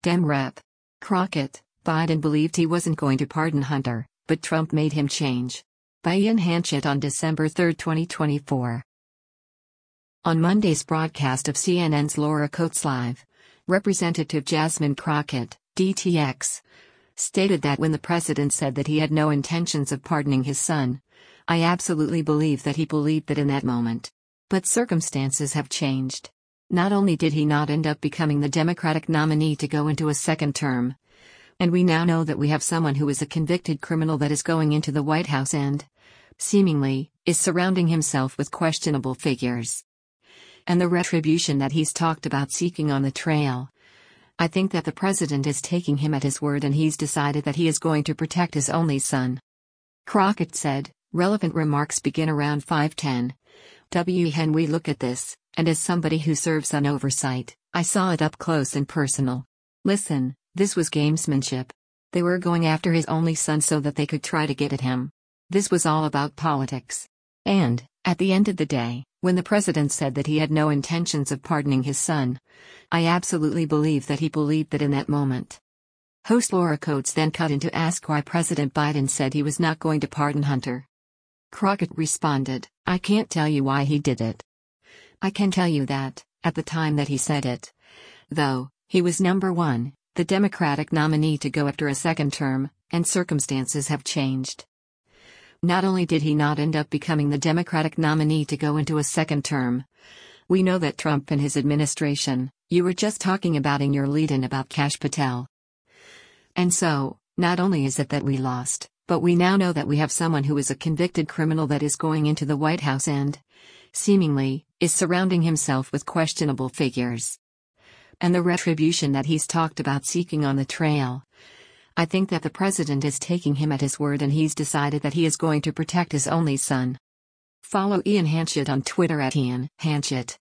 Dem Rep. Crockett, Biden believed he wasn't going to pardon Hunter, but Trump made him change. By Ian Hanchett on December 3, 2024. On Monday's broadcast of CNN's Laura Coates Live, Representative Jasmine Crockett, DTX, stated that when the president said that he had no intentions of pardoning his son, I absolutely believe that he believed that in that moment. But circumstances have changed. Not only did he not end up becoming the Democratic nominee to go into a second term, and we now know that we have someone who is a convicted criminal that is going into the White House and, seemingly, is surrounding himself with questionable figures. And the retribution that he's talked about seeking on the trail. I think that the president is taking him at his word and he's decided that he is going to protect his only son. Crockett said, relevant remarks begin around 5:10. When we look at this, and as somebody who serves on oversight, I saw it up close and personal. Listen, this was gamesmanship. They were going after his only son so that they could try to get at him. This was all about politics. And, at the end of the day, when the president said that he had no intentions of pardoning his son, I absolutely believe that he believed that in that moment. Host Laura Coates then cut in to ask why President Biden said he was not going to pardon Hunter. Crockett responded, I can't tell you why he did it. I can tell you that, at the time that he said it, though, he was number one, the Democratic nominee to go after a second term, and circumstances have changed. Not only did he not end up becoming the Democratic nominee to go into a second term, we know that Trump and his administration, you were just talking about in your lead-in about Kash Patel. And so, not only is it that we lost, but we now know that we have someone who is a convicted criminal that is going into the White House and, seemingly, is surrounding himself with questionable figures. And the retribution that he's talked about seeking on the trail. I think that the president is taking him at his word and he's decided that he is going to protect his only son. Follow Ian Hanchett on Twitter at Ian Hanchett.